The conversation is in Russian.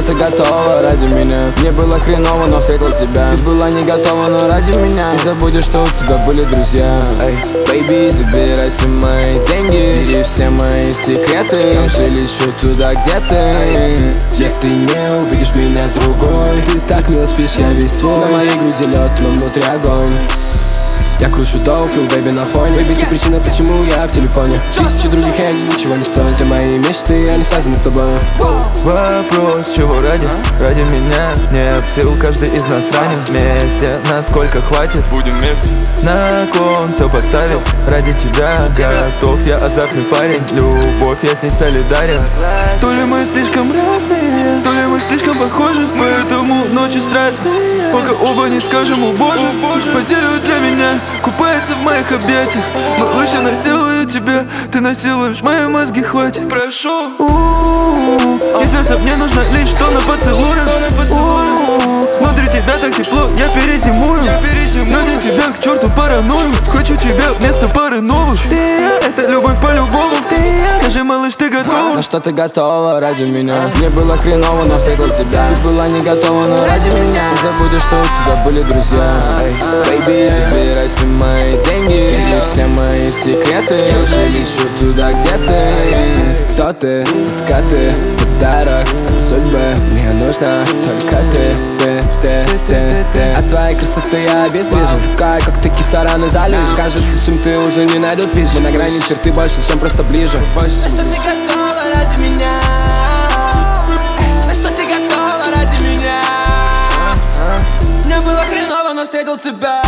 ты готова ради меня. Мне было хреново, но встретил тебя. Ты была не готова, но ради меня. Ты забудешь, что у тебя были друзья. Эй, baby, забирай все мои деньги, бери все мои секреты. Я уже лечу туда, где ты. Где ты не увидишь меня с другой. Ты так мило спишь, я весь твой. На моей груди лед, но внутри огонь. Я кручу доуп, пил бэйби на фоне. Бэйби, ты причина, почему я в телефоне. Тысячи других, я ничего не стою. Все мои мечты, они связаны с тобой. Вопрос, чего ради? Ради меня нет сил, каждый из нас ранен. Вместе, насколько хватит? Будем вместе. На кон все поставил. Ради тебя готов, я азартный парень. Любовь, я с ней солидарен. То ли мы слишком разные, то ли мы слишком похожи. Поэтому ночи страшные, пока оба не скажем, о боже. Позирует для меня, купается в моих объятиях. Малыш, я насилую тебя, ты насилуешь мои мозги, хватит. Прошу, известно, мне нужно лишь тонна поцелуя. Внутри тебя так тепло, я перезимую. Ради тебя к черту паранойю. Хочу тебя вместо пары новых. Ты и я, это любовь по-любому. Ты и я, скажи, малыш, ты готова? На что ты готова ради меня? Мне было хреново, но встретил тебя. Ты была не готова, но ради меня. Ты забудешь, что у тебя были друзья. Эй, baby, забирай все мои деньги, бери все мои секреты. Я уже лечу туда, где ты. Кто ты? Детка, ты подарок от судьбы. Мне нужна только ты. От твоей красоты я обездвижен. Такая, как ты, киса рано залежь. Кажется, чем ты уже не найду пищи. Мы на грани черты больше, чем просто ближе. На что ты готова ради меня? На что ты готова ради меня? Мне было хреново, но встретил тебя.